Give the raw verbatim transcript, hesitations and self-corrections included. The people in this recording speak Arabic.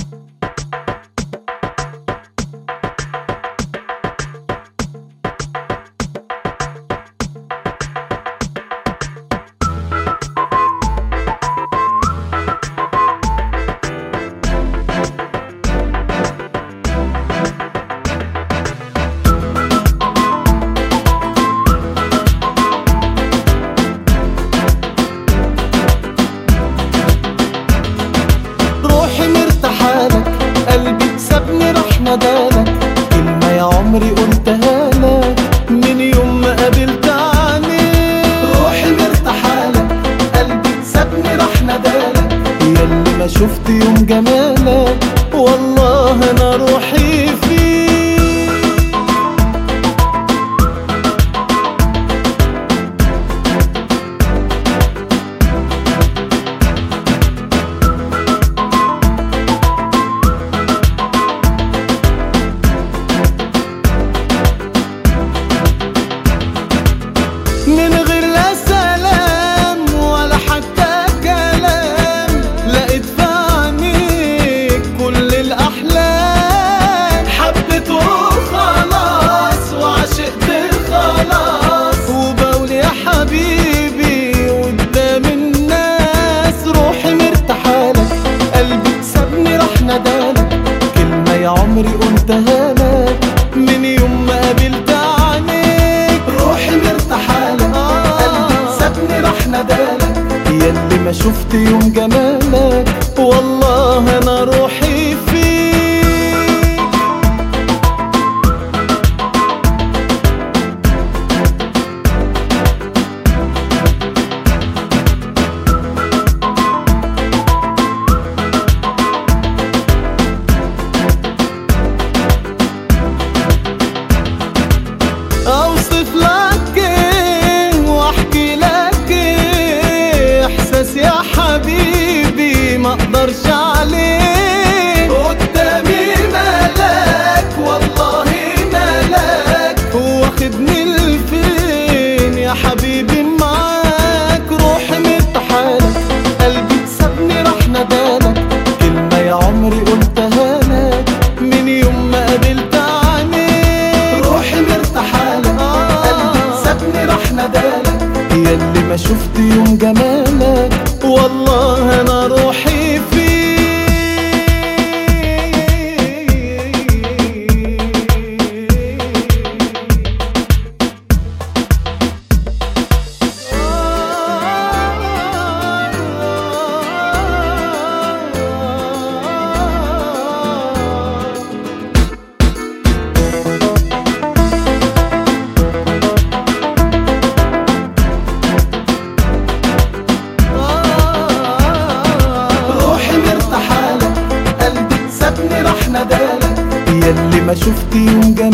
قلبي سابني راح ندالك، كلمة يا عمري قلتها لك من يوم ما قابلت عينيك. روحي مرتاحالك، قلبي سابني راح ندالك، ياللي ما شفت يوم جمالك والله انا روحي فيك. من غير لا سلام ولا حتى كلام، لقيت في عينيك كل الأحلام. حبيت وخلاص وعشقت خلاص، وبقول يا حبيبي قدام الناس. روحي مرتاحالك، قلبي سابني راح ندالك، كلمة يا عمري قلتها لك من يوم ما قابلت عينيك. روحي مرتاحالك، راح ندالك، ياللي ما شفت يوم جمالك والله انا روحي فيك. اوصف لك ايه واحكي لك يا حبيبي ما اقدرش عليه. قدامي ملاك والله ملاك، واخدني لفين يا حبيبي معاك. روحي مرتاحالك، قلبي سابني راح ندالك، كلمة يا عمري قلتها لك من يوم ما قابلت عينيك. روحي مرتاحالك، قلبي سابني راح ندالك، ياللي ما شفت يوم جمالك والله انا روحي فيك. راح ندالك، ياللي ما شفت يوم